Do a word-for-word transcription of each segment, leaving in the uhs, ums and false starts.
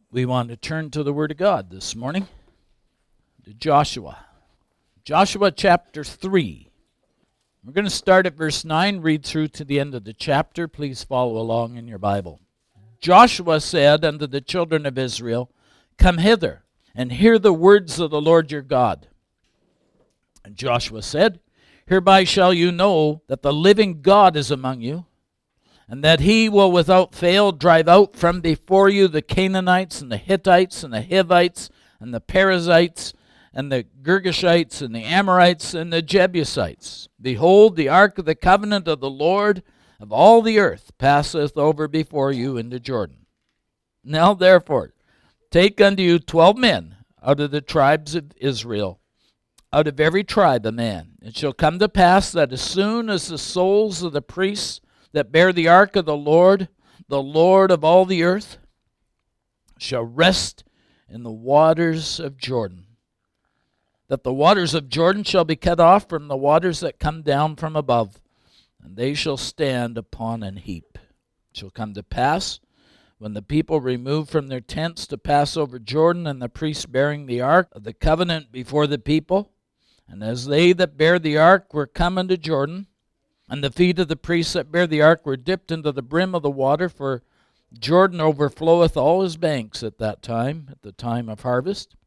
We want to turn to the Word of God this morning, to Joshua. Joshua chapter three. We're going to start at verse nine, read through to the end of the chapter. Please follow along in your Bible. Joshua said unto the children of Israel, Come hither, and hear the words of the Lord your God. And Joshua said, Hereby shall you know that the living God is among you, and that he will without fail drive out from before you the Canaanites, and the Hittites, and the Hivites, and the Perizzites, and the Girgashites, and the Amorites, and the Jebusites. Behold, the ark of the covenant of the Lord of all the earth passeth over before you into Jordan. Now therefore, take unto you twelve men out of the tribes of Israel, out of every tribe a man. It shall come to pass that as soon as the souls of the priests that bear the ark of the Lord, the Lord of all the earth, shall rest in the waters of Jordan, that the waters of Jordan shall be cut off from the waters that come down from above, and they shall stand upon an heap. It shall come to pass, when the people remove from their tents to pass over Jordan, and the priests bearing the ark of the covenant before the people, and as they that bear the ark were come into Jordan, and the feet of the priests that bear the ark were dipped into the brim of the water, for Jordan overfloweth all his banks at that time, at the time of harvest,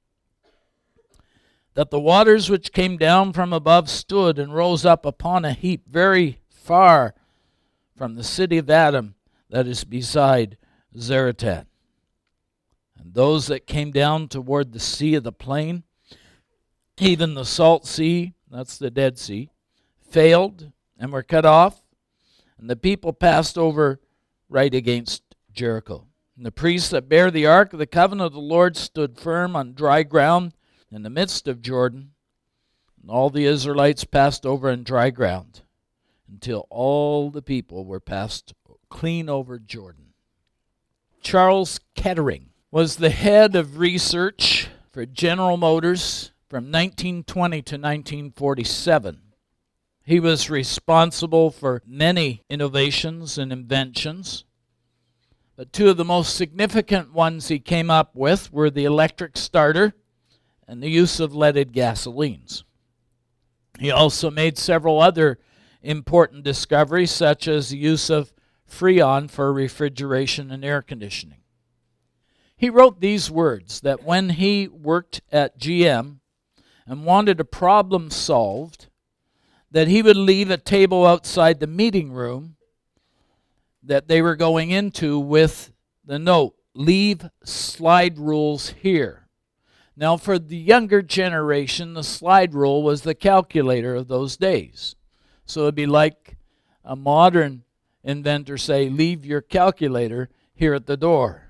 that the waters which came down from above stood and rose up upon a heap very far from the city of Adam that is beside Zaratan. And those that came down toward the sea of the plain, even the salt sea, that's the Dead Sea, failed and were cut off, and the people passed over right against Jericho. And the priests that bear the ark of the covenant of the Lord stood firm on dry ground in the midst of Jordan, and all the Israelites passed over on dry ground, until all the people were passed clean over Jordan. Charles Kettering was the head of research for General Motors from nineteen twenty to nineteen forty-seven. He was responsible for many innovations and inventions, but two of the most significant ones he came up with were the electric starter and the use of leaded gasolines. He also made several other important discoveries, such as the use of Freon for refrigeration and air conditioning. He wrote these words, that when he worked at G M and wanted a problem solved, that he would leave a table outside the meeting room that they were going into with the note, leave slide rules here. Now, for the younger generation, the slide rule was the calculator of those days. So it'd be like a modern inventor say, leave your calculator here at the door.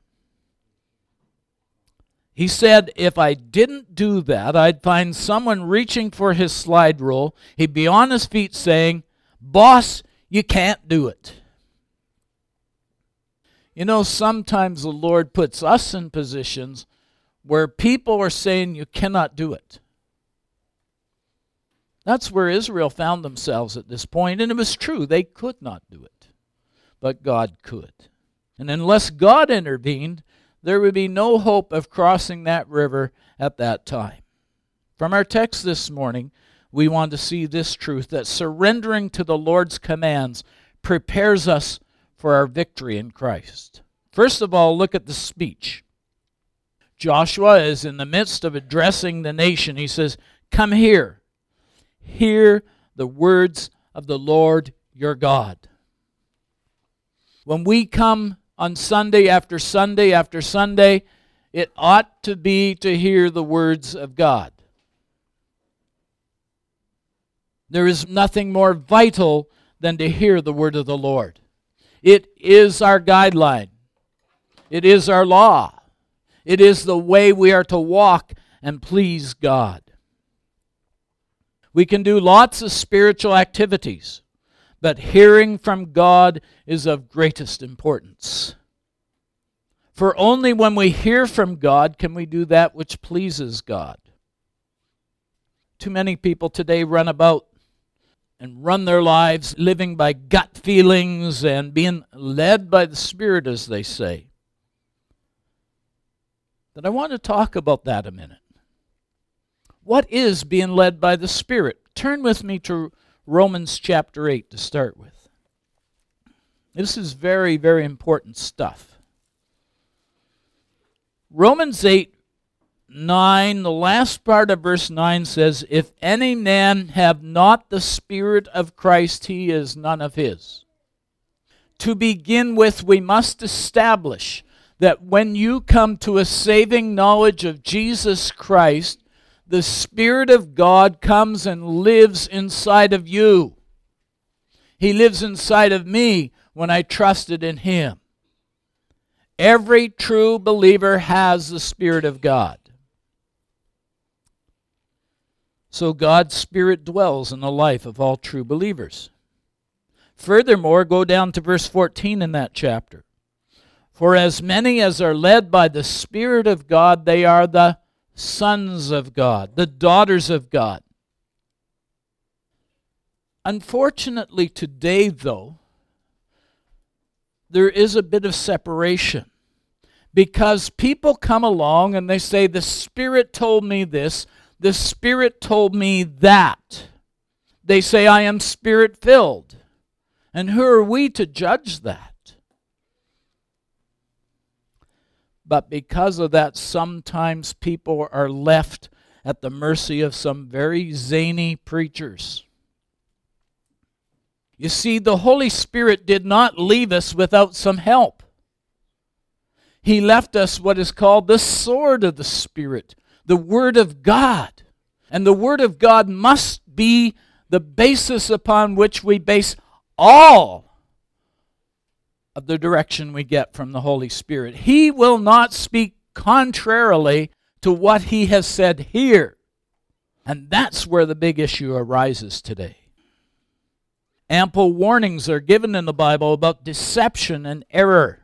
He said, if I didn't do that, I'd find someone reaching for his slide rule. He'd be on his feet saying, boss, you can't do it. You know, sometimes the Lord puts us in positions where people are saying you cannot do it. That's where Israel found themselves at this point, and it was true. They could not do it, but God could. And unless God intervened, there would be no hope of crossing that river at that time. From our text this morning, we want to see this truth, that surrendering to the Lord's commands prepares us for our victory in Christ. First of all, look at the speech. Joshua is in the midst of addressing the nation. He says, come here, hear the words of the Lord your God. When we come on Sunday after Sunday after Sunday, it ought to be to hear the words of God. There is nothing more vital than to hear the word of the Lord. It is our guideline. It is our law. It is the way we are to walk and please God. We can do lots of spiritual activities, but hearing from God is of greatest importance. For only when we hear from God can we do that which pleases God. Too many people today run about and run their lives living by gut feelings and being led by the Spirit, as they say. But I want to talk about that a minute. What is being led by the Spirit? Turn with me to Romans chapter eight to start with. This is very, very important stuff. Romans eight, nine, the last part of verse nine says, if any man have not the Spirit of Christ, he is none of his. To begin with, we must establish that when you come to a saving knowledge of Jesus Christ, the Spirit of God comes and lives inside of you. He lives inside of me when I trusted in Him. Every true believer has the Spirit of God. So God's Spirit dwells in the life of all true believers. Furthermore, go down to verse fourteen in that chapter. For as many as are led by the Spirit of God, they are the sons of God, the daughters of God. Unfortunately today, though, there is a bit of separation. Because people come along and they say, the Spirit told me this, the Spirit told me that. They say, I am Spirit-filled. And who are we to judge that? But because of that, sometimes people are left at the mercy of some very zany preachers. You see, the Holy Spirit did not leave us without some help. He left us what is called the sword of the Spirit, the Word of God. And the Word of God must be the basis upon which we base all of the direction we get from the Holy Spirit. He will not speak contrarily to what He has said here. And that's where the big issue arises today. Ample warnings are given in the Bible about deception and error.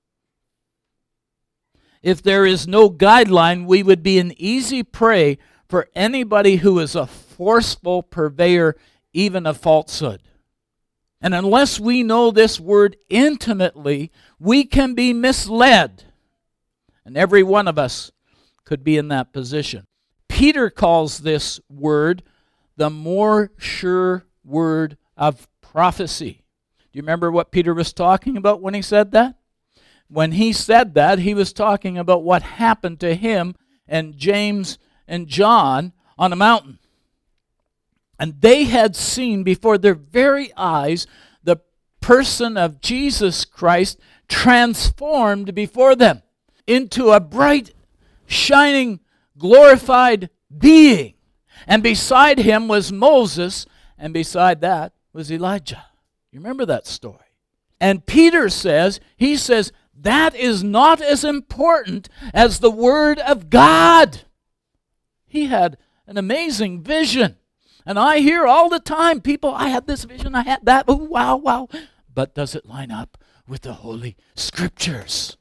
If there is no guideline, we would be an easy prey for anybody who is a forceful purveyor, even of falsehood. And unless we know this word intimately, we can be misled. And every one of us could be in that position. Peter calls this word the more sure word of prophecy. Do you remember what Peter was talking about when he said that? When he said that, he was talking about what happened to him and James and John on a mountain. And they had seen before their very eyes the person of Jesus Christ transformed before them into a bright, shining, glorified being. And beside him was Moses, and beside that was Elijah. You remember that story? And Peter says, he says, that is not as important as the Word of God. He had an amazing vision. And I hear all the time, people, I had this vision, I had that, oh, wow, wow. But does it line up with the Holy Scriptures?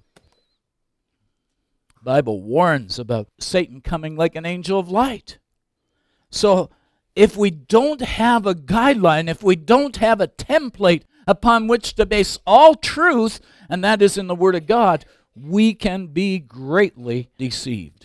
The Bible warns about Satan coming like an angel of light. So if we don't have a guideline, if we don't have a template upon which to base all truth, and that is in the Word of God, we can be greatly deceived.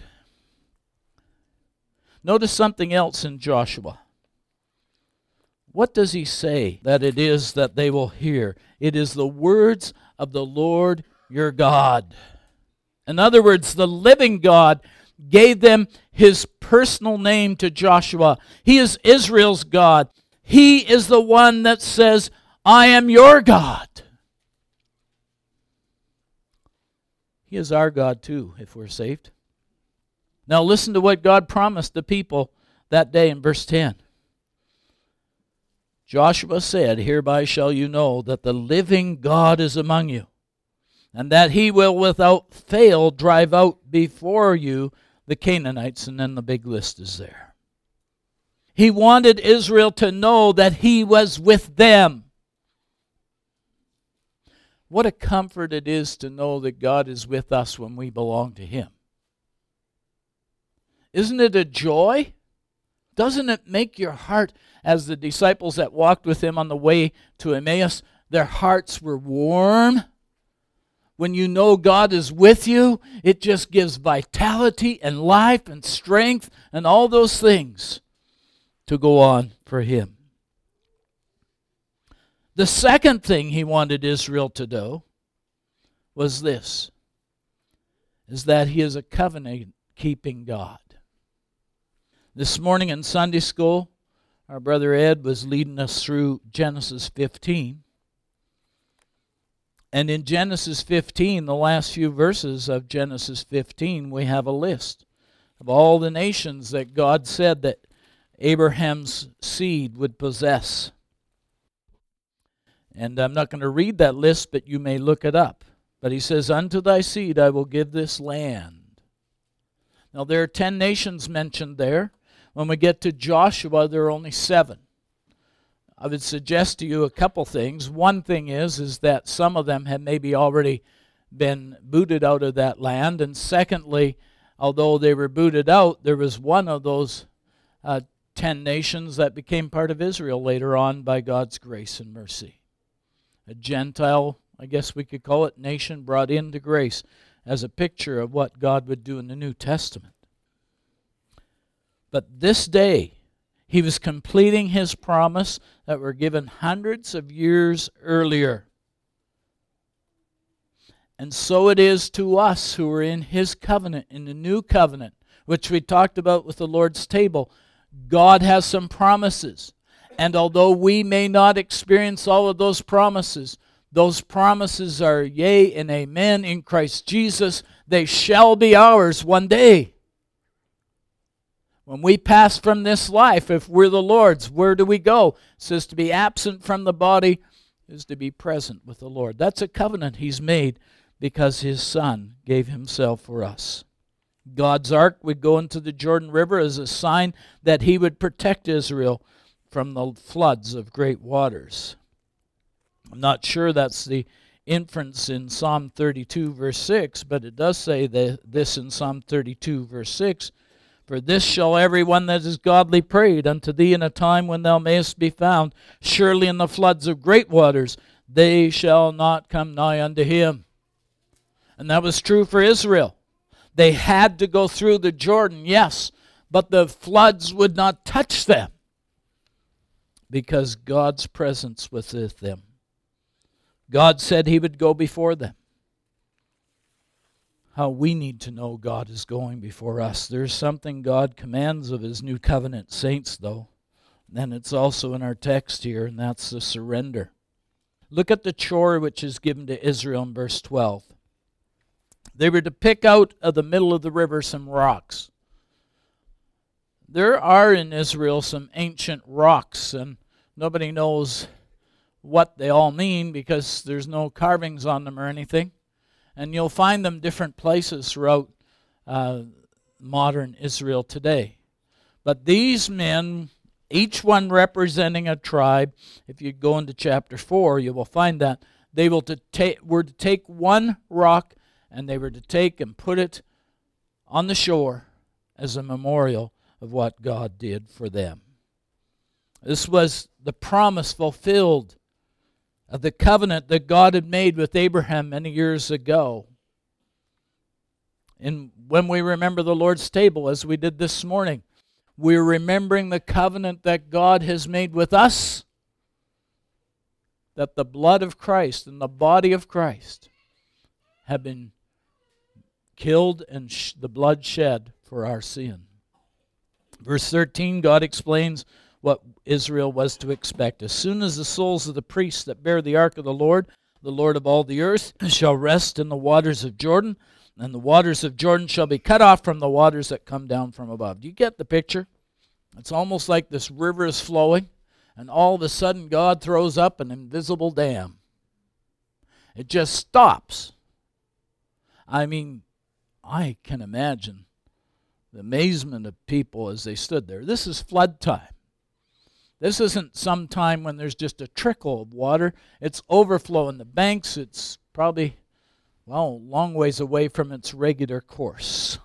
Notice something else in Joshua. What does he say that it is that they will hear? It is the words of the Lord your God. In other words, the living God gave them His personal name to Joshua. He is Israel's God. He is the one that says, I am your God. He is our God too, if we're saved. Now listen to what God promised the people that day in verse ten. Joshua said, hereby shall you know that the living God is among you, and that He will without fail drive out before you the Canaanites, and then the big list is there. He wanted Israel to know that He was with them. What a comfort it is to know that God is with us when we belong to Him. Isn't it a joy? Doesn't it make your heart, as the disciples that walked with Him on the way to Emmaus, their hearts were warm When you know God is with you, it just gives vitality and life and strength and all those things to go on for Him. The second thing He wanted Israel to do was this, is that He is a covenant-keeping God. This morning in Sunday school, our brother Ed was leading us through Genesis fifteen. And in Genesis fifteen, the last few verses of Genesis fifteen, we have a list of all the nations that God said that Abraham's seed would possess. And I'm not going to read that list, but you may look it up. But He says, unto thy seed I will give this land. Now there are ten nations mentioned there. When we get to Joshua, there are only seven. I would suggest to you a couple things. One thing is, is that some of them have maybe already been booted out of that land. And secondly, although they were booted out, there was one of those uh, ten nations that became part of Israel later on by God's grace and mercy. A Gentile, I guess we could call it, nation brought into grace as a picture of what God would do in the New Testament. But this day, He was completing His promise that were given hundreds of years earlier. And so it is to us who are in His covenant, in the new covenant, which we talked about with the Lord's table. God has some promises. And although we may not experience all of those promises, those promises are yea and amen in Christ Jesus. They shall be ours one day. When we pass from this life, if we're the Lord's, where do we go? It says to be absent from the body is to be present with the Lord. That's a covenant He's made because His Son gave Himself for us. God's ark would go into the Jordan River as a sign that He would protect Israel from the floods of great waters. I'm not sure that's the inference in Psalm thirty-two, verse six, but it does say that this in Psalm thirty-two, verse six, for this shall every one that is godly prayed unto Thee in a time when Thou mayest be found. Surely in the floods of great waters they shall not come nigh unto him. And that was true for Israel. They had to go through the Jordan, yes, but the floods would not touch them because God's presence was with them. God said He would go before them. How we need to know God is going before us. There's something God commands of His new covenant saints, though. And it's also in our text here, and that's the surrender. Look at the chore which is given to Israel in verse twelve. They were to pick out of the middle of the river some rocks. There are in Israel some ancient rocks, and nobody knows what they all mean because there's no carvings on them or anything. And you'll find them different places throughout uh, modern Israel today. But these men, each one representing a tribe, if you go into chapter four, you will find that they will to ta- were to take one rock and they were to take and put it on the shore as a memorial of what God did for them. This was the promise fulfilled of the covenant that God had made with Abraham many years ago. And when we remember the Lord's table, as we did this morning, we're remembering the covenant that God has made with us, that the blood of Christ and the body of Christ have been killed and sh- the blood shed for our sin. Verse thirteen, God explains what Israel was to expect. As soon as the souls of the priests that bear the ark of the Lord, the Lord of all the earth, shall rest in the waters of Jordan, and the waters of Jordan shall be cut off from the waters that come down from above. Do you get the picture? It's almost like this river is flowing, and all of a sudden God throws up an invisible dam. It just stops. I mean, I can imagine the amazement of people as they stood there. This is flood time. This isn't some time when there's just a trickle of water. It's overflowing the banks. It's probably, well, a long ways away from its regular course.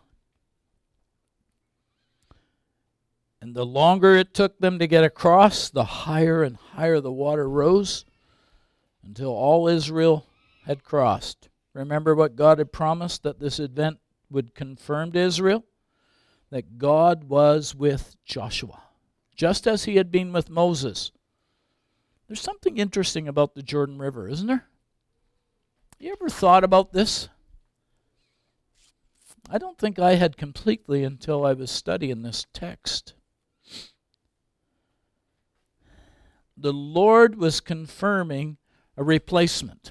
And the longer it took them to get across, the higher and higher the water rose until all Israel had crossed. Remember what God had promised that this event would confirm to Israel? That God was with Joshua, just as he had been with Moses. There's something interesting about the Jordan River, isn't there? You ever thought about this? I don't think I had completely until I was studying this text. The Lord was confirming a replacement.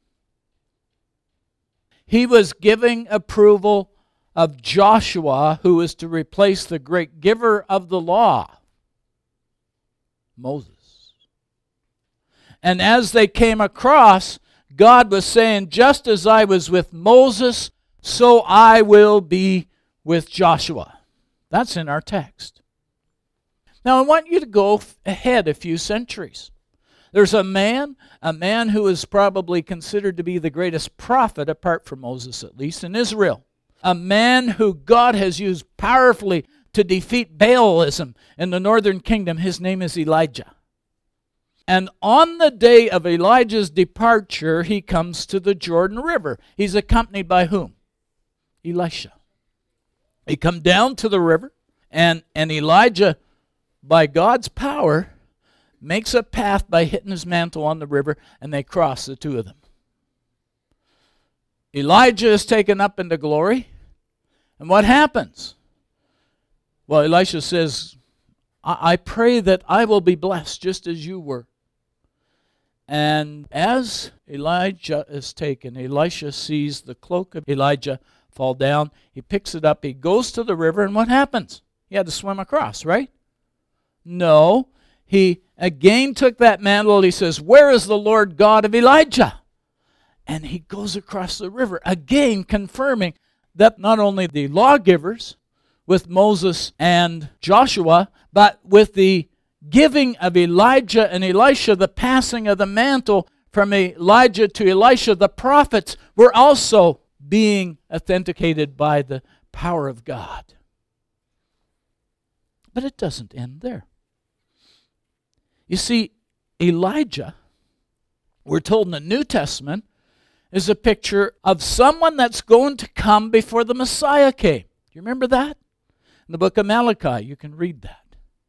He was giving approval of Joshua, who was to replace the great giver of the law, Moses. And as they came across, God was saying, just as I was with Moses, so I will be with Joshua. That's in our text. Now I want you to go ahead a few centuries. There's a man, a man who is probably considered to be the greatest prophet, apart from Moses at least, in Israel. A man who God has used powerfully to defeat Baalism in the northern kingdom. His name is Elijah. And on the day of Elijah's departure, he comes to the Jordan River. He's accompanied by whom? Elisha. He come down to the river, and, and Elijah, by God's power, makes a path by hitting his mantle on the river, and they cross, the two of them. Elijah is taken up into glory, and what happens? Well, Elisha says, I, I pray that I will be blessed just as you were. And as Elijah is taken, Elisha sees the cloak of Elijah fall down. He picks it up. He goes to the river, and what happens? He had to swim across, right? No. He again took that mantle. He says, where is the Lord God of Elijah? And he goes across the river, again confirming that not only the lawgivers with Moses and Joshua, but with the giving of Elijah and Elisha, the passing of the mantle from Elijah to Elisha, the prophets were also being authenticated by the power of God. But it doesn't end there. You see, Elijah, we're told in the New Testament, is a picture of someone that's going to come before the Messiah came. Do you remember that? In the book of Malachi, you can read that.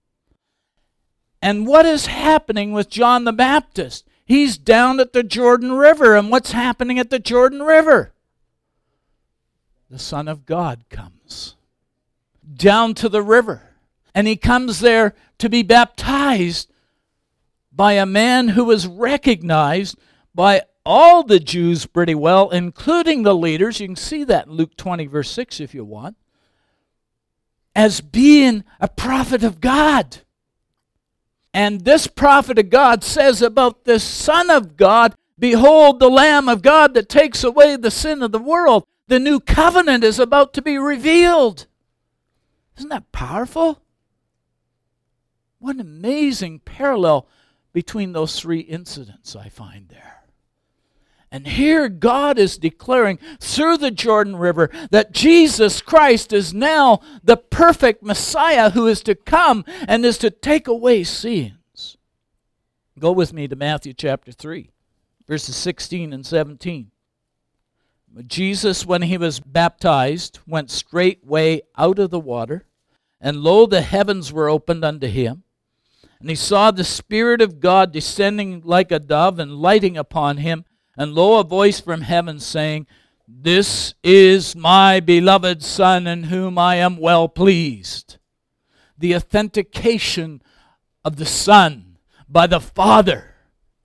And what is happening with John the Baptist? He's down at the Jordan River, and what's happening at the Jordan River? The Son of God comes down to the river, and he comes there to be baptized by a man who was recognized by all the Jews pretty well, including the leaders. You can see that in Luke twenty, verse six, if you want, as being a prophet of God. And this prophet of God says about this Son of God, behold the Lamb of God that takes away the sin of the world. The new covenant is about to be revealed. Isn't that powerful? What an amazing parallel between those three incidents I find there. And here God is declaring through the Jordan River that Jesus Christ is now the perfect Messiah who is to come and is to take away sins. Go with me to Matthew chapter three, verses sixteen and seventeen. Jesus, when he was baptized, went straightway out of the water, and lo, the heavens were opened unto him. And he saw the Spirit of God descending like a dove and lighting upon him. And lo, a voice from heaven saying, This is my beloved Son, in whom I am well pleased. The authentication of the Son by the Father.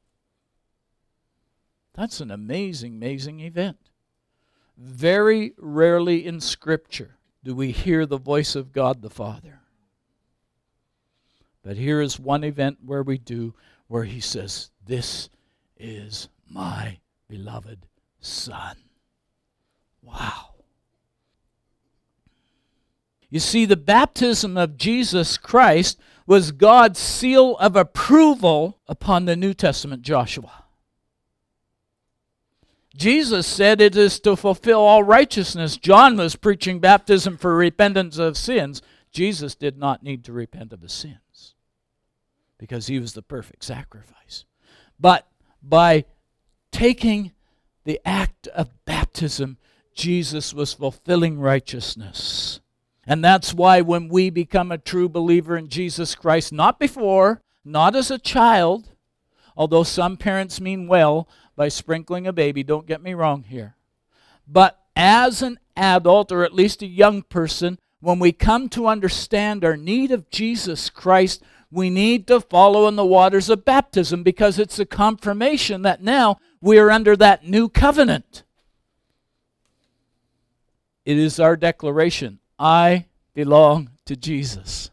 That's an amazing, amazing event. Very rarely in Scripture do we hear the voice of God the Father. But here is one event where we do, where he says, This is my beloved Son. Wow. You see, the baptism of Jesus Christ was God's seal of approval upon the New Testament Joshua. Jesus said it is to fulfill all righteousness. John was preaching baptism for repentance of sins. Jesus did not need to repent of his sins because he was the perfect sacrifice. But by taking the act of baptism, Jesus was fulfilling righteousness. And that's why when we become a true believer in Jesus Christ, not before, not as a child, although some parents mean well by sprinkling a baby, don't get me wrong here, but as an adult, or at least a young person, when we come to understand our need of Jesus Christ, we need to follow in the waters of baptism, because it's a confirmation that now we are under that new covenant. It is our declaration, I belong to Jesus.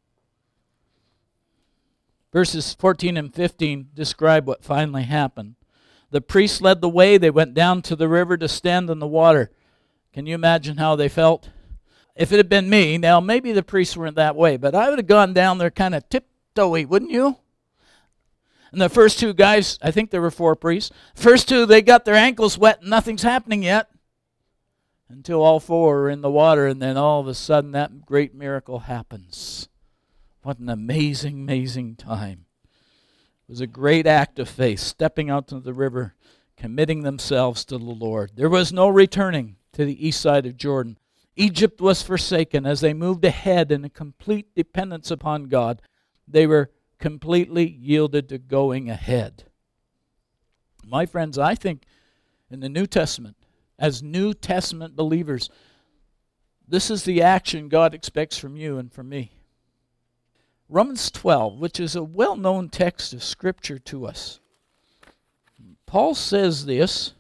Verses fourteen and fifteen describe what finally happened. The priests led the way. They went down to the river to stand in the water. Can you imagine how they felt? If it had been me, now maybe the priests weren't that way, but I would have gone down there kind of tiptoey, wouldn't you? And the first two guys, I think there were four priests, first two, they got their ankles wet and nothing's happening yet until all four are in the water, and then all of a sudden that great miracle happens. What an amazing, amazing time. It was a great act of faith, stepping out to the river, committing themselves to the Lord. There was no returning to the east side of Jordan. Egypt was forsaken as they moved ahead in a complete dependence upon God. They were completely yielded to going ahead. My friends, I think in the New Testament, as New Testament believers, this is the action God expects from you and from me. Romans twelve, which is a well-known text of Scripture to us. Paul says this,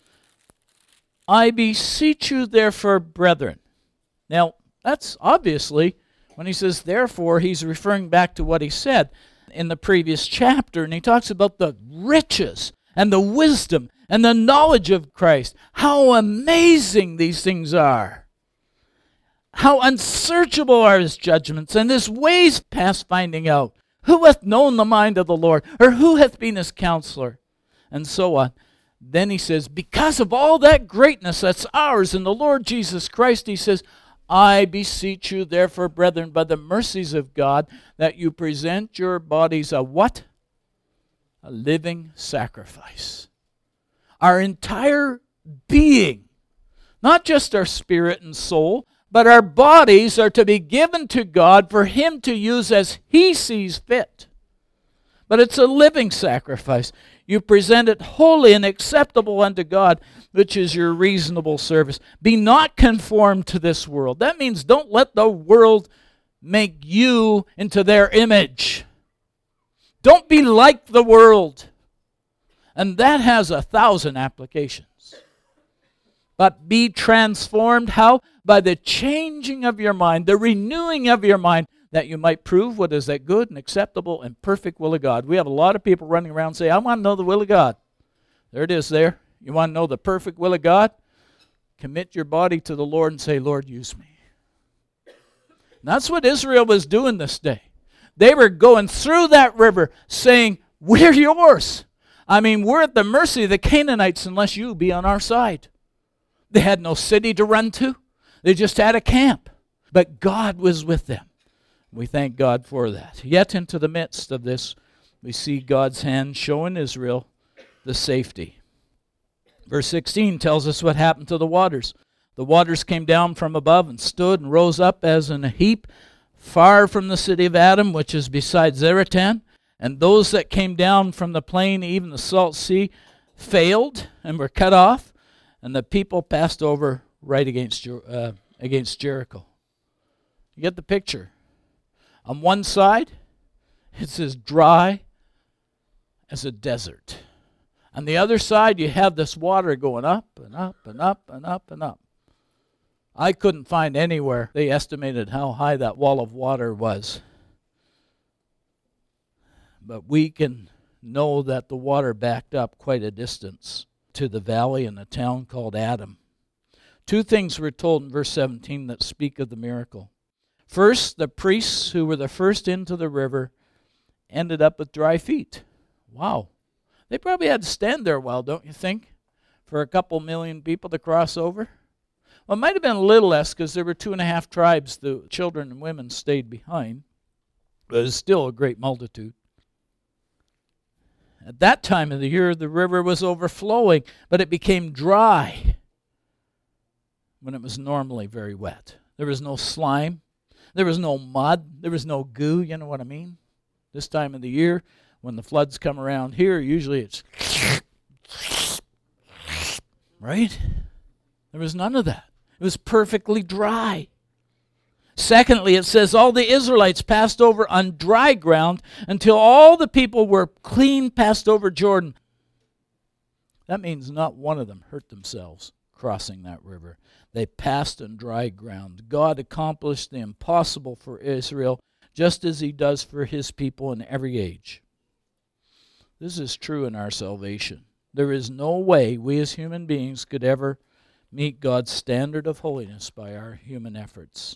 I beseech you therefore, brethren. Now, that's obviously, when he says therefore, he's referring back to what he said in the previous chapter, and he talks about the riches and the wisdom and the knowledge of Christ. How amazing these things are. How unsearchable are his judgments, and his ways past finding out. Who hath known the mind of the Lord, or who hath been his counselor? And so on. Then he says, because of all that greatness that's ours in the Lord Jesus Christ, he says, I beseech you therefore, brethren, by the mercies of God, that you present your bodies a what? A living sacrifice. Our entire being, not just our spirit and soul, but our bodies are to be given to God for him to use as he sees fit. But it's a living sacrifice. You present it holy and acceptable unto God, which is your reasonable service. Be not conformed to this world. That means don't let the world make you into their image. Don't be like the world. And that has a thousand applications. But be transformed, how? By the changing of your mind, the renewing of your mind, that you might prove what is that good and acceptable and perfect will of God. We have a lot of people running around saying, I want to know the will of God. There it is there. You want to know the perfect will of God? Commit your body to the Lord and say, Lord, use me. And that's what Israel was doing this day. They were going through that river saying, we're yours. I mean, we're at the mercy of the Canaanites unless you be on our side. They had no city to run to. They just had a camp. But God was with them. We thank God for that. Yet into the midst of this, we see God's hand showing Israel the safety. Verse sixteen tells us what happened to the waters. The waters came down from above and stood and rose up as in a heap, far from the city of Adam, which is beside Zaretan. And those that came down from the plain, even the salt sea, failed and were cut off. And the people passed over right against, uh, against Jericho. You get the picture? On one side, it's as dry as a desert. On the other side, you have this water going up and up and up and up and up. I couldn't find anywhere they estimated how high that wall of water was. But we can know that the water backed up quite a distance to the valley in a town called Adam. Two things were told in verse seventeen that speak of the miracle. First, the priests who were the first into the river ended up with dry feet. Wow. They probably had to stand there a while, don't you think, for a couple million people to cross over? Well, it might have been a little less because there were two and a half tribes. The children and women stayed behind. But it was still a great multitude. At that time of the year, the river was overflowing, but it became dry when it was normally very wet. There was no slime. There was no mud. There was no goo. You know what I mean? This time of the year, when the floods come around here, usually it's... right? There was none of that. It was perfectly dry. Secondly, it says all the Israelites passed over on dry ground until all the people were clean passed over Jordan. That means not one of them hurt themselves crossing that river. They passed on dry ground. God accomplished the impossible for Israel, just as he does for his people in every age. This is true in our salvation. There is no way we as human beings could ever meet God's standard of holiness by our human efforts.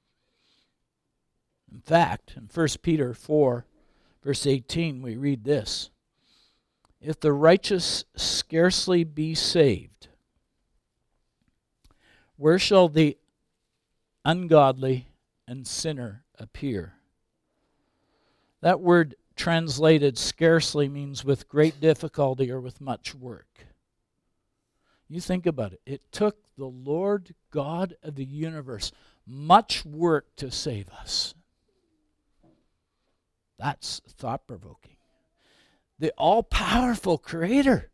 In fact, in First Peter four, verse eighteen, we read this: if the righteous scarcely be saved, where shall the ungodly and sinner appear? That word translated scarcely means with great difficulty or with much work. You think about it. It took the Lord God of the universe much work to save us. That's thought-provoking. The all-powerful Creator.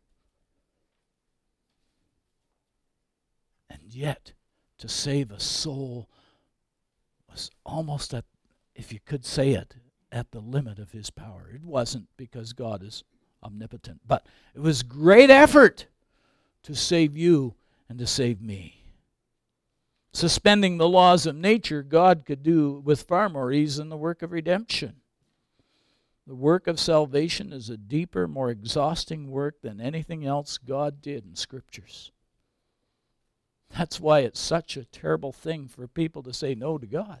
And yet, to save a soul was almost at, if you could say it, at the limit of his power. It wasn't, because God is omnipotent, but it was great effort to save you and to save me. Suspending the laws of nature, God could do with far more ease than the work of redemption. The work of salvation is a deeper, more exhausting work than anything else God did in Scriptures. That's why it's such a terrible thing for people to say no to God.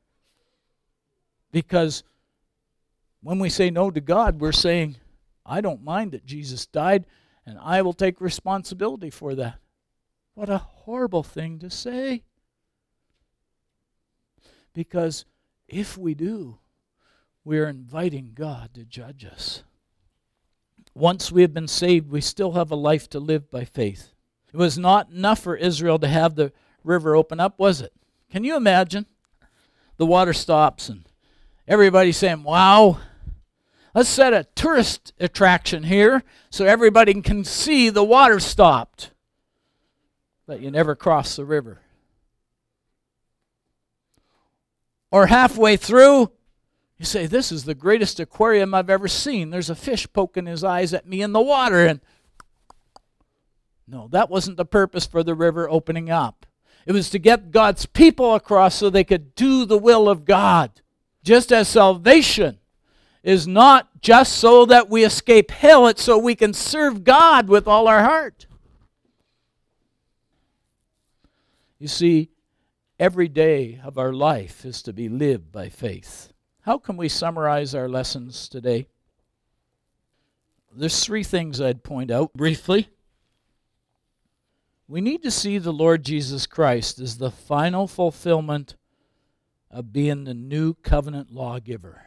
Because when we say no to God, we're saying, I don't mind that Jesus died, and I will take responsibility for that. What a horrible thing to say. Because if we do, we are inviting God to judge us. Once we have been saved, we still have a life to live by faith. It was not enough for Israel to have the river open up, was it? Can you imagine? The water stops and everybody's saying, wow, let's set a tourist attraction here so everybody can see the water stopped. But you never cross the river. Or halfway through, you say, this is the greatest aquarium I've ever seen. There's a fish poking his eyes at me in the water. And no, that wasn't the purpose for the river opening up. It was to get God's people across so they could do the will of God. Just as salvation is not just so that we escape hell, it's so we can serve God with all our heart. You see, every day of our life is to be lived by faith. How can we summarize our lessons today? There's three things I'd point out briefly. We need to see the Lord Jesus Christ as the final fulfillment of being the new covenant lawgiver.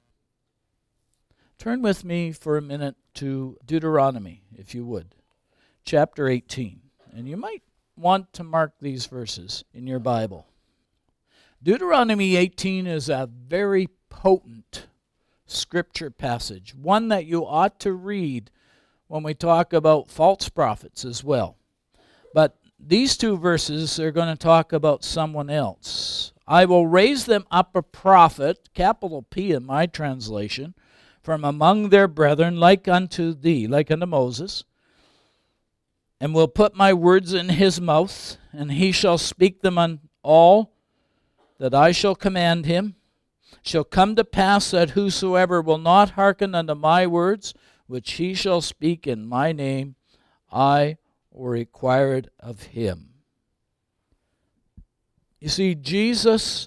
Turn with me for a minute to Deuteronomy, if you would, chapter eighteen. And you might want to mark these verses in your Bible. Deuteronomy eighteen is a very potent scripture passage, one that you ought to read when we talk about false prophets as well. But these two verses are going to talk about someone else. I will raise them up a prophet, capital P in my translation, from among their brethren, like unto thee, like unto Moses, and will put my words in his mouth, and he shall speak them on all that I shall command him. Shall come to pass that whosoever will not hearken unto my words, which he shall speak in my name, I will require it of him. You see, Jesus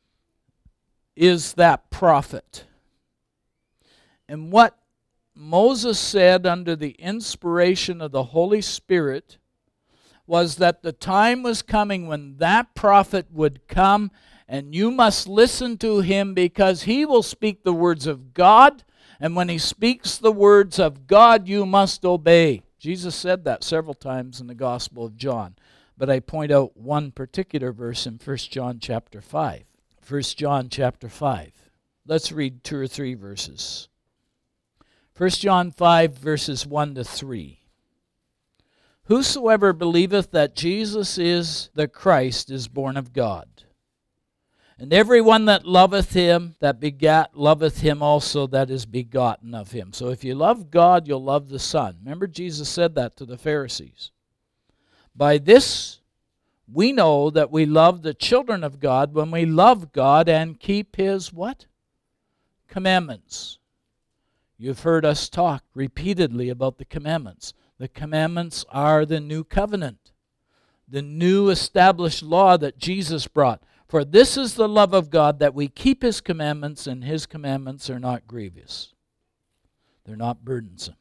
is that prophet. And what Moses said under the inspiration of the Holy Spirit was that the time was coming when that prophet would come, and you must listen to him because he will speak the words of God, And when he speaks the words of God, you must obey. Jesus said that several times in the Gospel of John. But I point out one particular verse in First John chapter five. First John chapter five. Let's read two or three verses. First John five, verses one to three. Whosoever believeth that Jesus is the Christ is born of God. And every one that loveth him, that begat, loveth him also that is begotten of him. So if you love God, you'll love the Son. Remember, Jesus said that to the Pharisees. By this we know that we love the children of God when we love God and keep his what? Commandments. You've heard us talk repeatedly about the commandments. The commandments are the new covenant, the new established law that Jesus brought. For this is the love of God, that we keep his commandments, and his commandments are not grievous. They're not burdensome.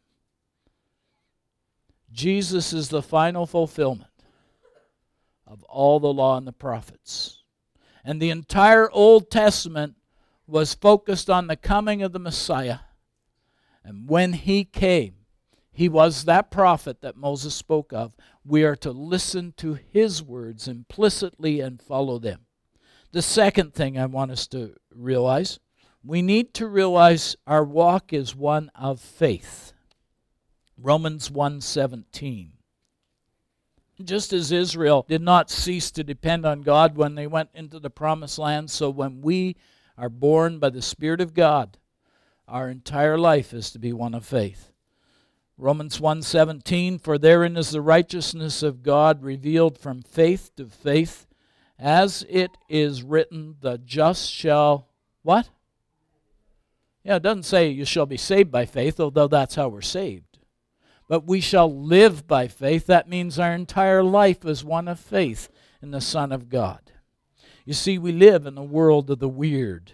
Jesus is the final fulfillment of all the law and the prophets. And the entire Old Testament was focused on the coming of the Messiah. And when he came, he was that prophet that Moses spoke of. We are to listen to his words implicitly and follow them. The second thing I want us to realize, we need to realize our walk is one of faith. Romans one seventeen. Just as Israel did not cease to depend on God when they went into the promised land, so when we are born by the Spirit of God, our entire life is to be one of faith. Romans one seventeen, for therein is the righteousness of God revealed from faith to faith, as it is written, the just shall, what? Yeah, it doesn't say you shall be saved by faith, although that's how we're saved. But we shall live by faith. That means our entire life is one of faith in the Son of God. You see, we live in the world of the weird.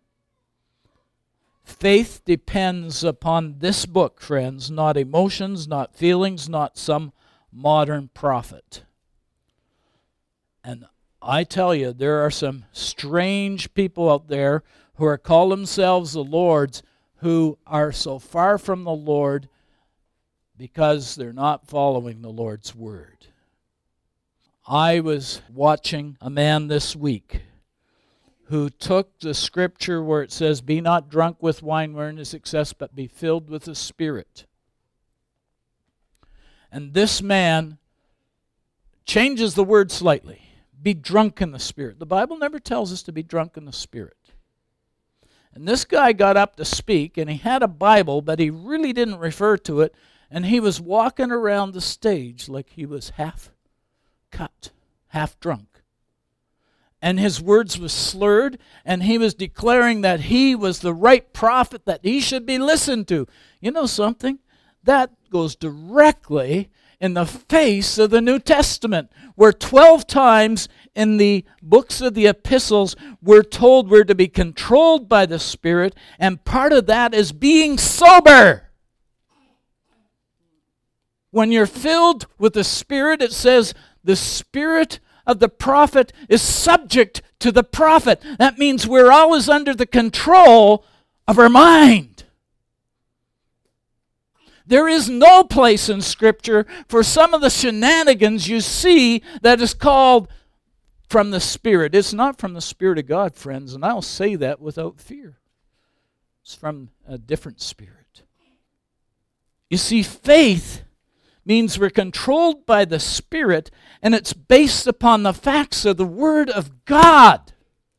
Faith depends upon this book, friends, not emotions, not feelings, not some modern prophet. And I tell you, there are some strange people out there who are call themselves the Lord's, who are so far from the Lord because they're not following the Lord's word. I was watching a man this week who took the scripture where it says, be not drunk with wine wherein is excess, but be filled with the Spirit. And this man changes the word slightly. Be drunk in the Spirit. The Bible never tells us to be drunk in the Spirit. And this guy got up to speak, and he had a Bible, but he really didn't refer to it, and he was walking around the stage like he was half cut, half drunk. And his words were slurred, and he was declaring that he was the right prophet, that he should be listened to. You know something? That goes directly in the face of the New Testament, where twelve times in the books of the epistles we're told we're to be controlled by the Spirit, and part of that is being sober. When you're filled with the Spirit, it says the Spirit of the prophet is subject to the prophet. That means we're always under the control of our mind. There is no place in Scripture for some of the shenanigans you see that is called from the Spirit. It's not from the Spirit of God, friends, and I'll say that without fear. It's from a different spirit. You see, faith means we're controlled by the Spirit, and it's based upon the facts of the Word of God.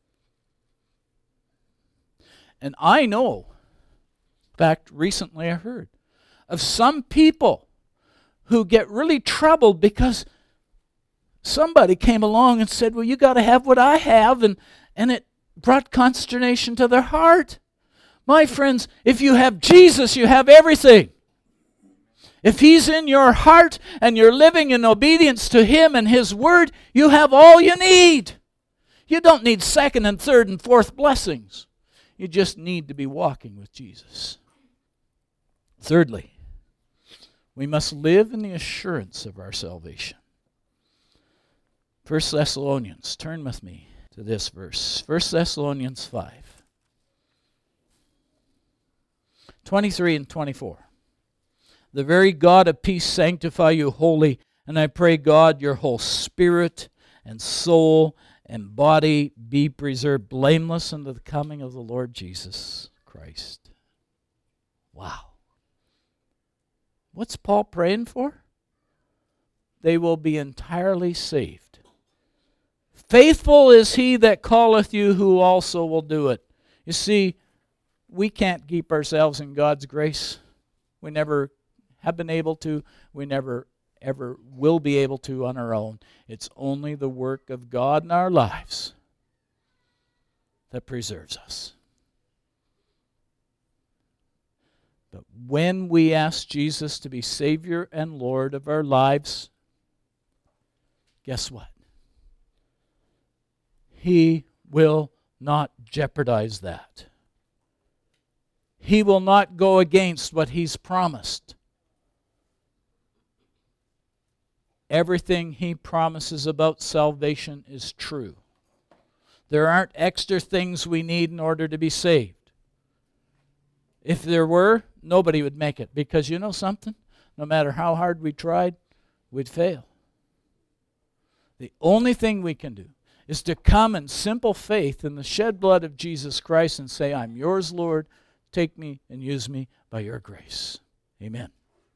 And I know, in fact, recently I heard of some people who get really troubled because somebody came along and said, well, you got to have what I have, and, and it brought consternation to their heart. My friends, if you have Jesus, you have everything. If He's in your heart and you're living in obedience to Him and His Word, you have all you need. You don't need second and third and fourth blessings. You just need to be walking with Jesus. Thirdly, we must live in the assurance of our salvation. First Thessalonians, turn with me to this verse. First Thessalonians five. twenty-three and twenty-four. The very God of peace sanctify you wholly, and I pray, God, your whole spirit and soul and body be preserved blameless unto the coming of the Lord Jesus Christ. Wow. What's Paul praying for? They will be entirely saved. Faithful is he that calleth you, who also will do it. You see, we can't keep ourselves in God's grace. We never have been able to. We never ever will be able to on our own. It's only the work of God in our lives that preserves us. But when we ask Jesus to be Savior and Lord of our lives, guess what? He will not jeopardize that. He will not go against what He's promised. Everything He promises about salvation is true. There aren't extra things we need in order to be saved. If there were, nobody would make it. Because you know something? No matter how hard we tried, we'd fail. The only thing we can do is to come in simple faith in the shed blood of Jesus Christ and say, I'm yours, Lord. Take me and use me by your grace. Amen.